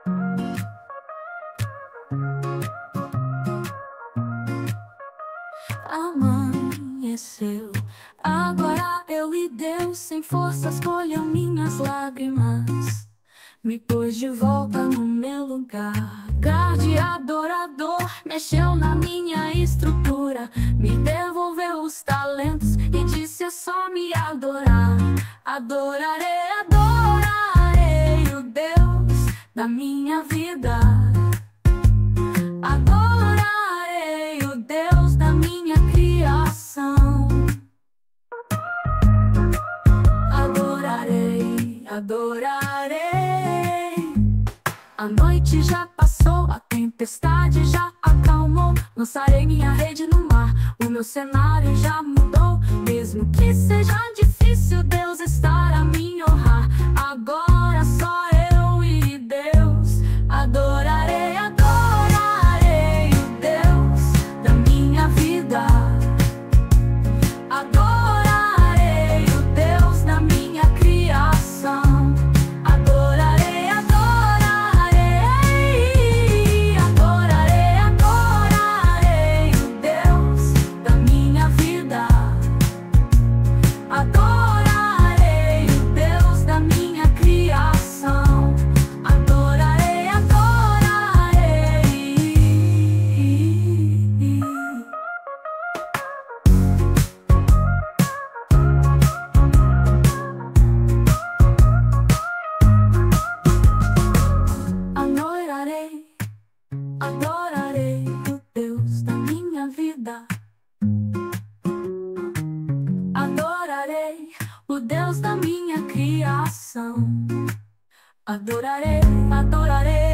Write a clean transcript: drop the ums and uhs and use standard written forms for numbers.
Amanheceu, agora eu e Deus sem forças colheu minhas lágrimas, me pôs de volta no meu lugar. Garde adorador, mexeu na minha estrutura, me devolveu os talentos e disse é só me adorar. Adorarei, adorarei o Deus da minha vida. Adorarei o Deus da minha criação. Adorarei, adorarei. A noite já passou, a tempestade já acalmou. Lançarei minha rede no mar, o meu cenário já mudou. Mesmo que seja difícil, Deus estará a me honrar. Agora só eu e Deus. Adorarei, adorarei o Deus da minha vida. Adorarei o Deus da minha criação. Adorarei, adorarei. Adorarei, adorarei o Deus da minha vida. Adorarei o Deus da minha criação. Adorarei, adorarei. Adorarei, adorarei o Deus da minha vida. Adorarei o Deus da minha criação. Adorarei, adorarei.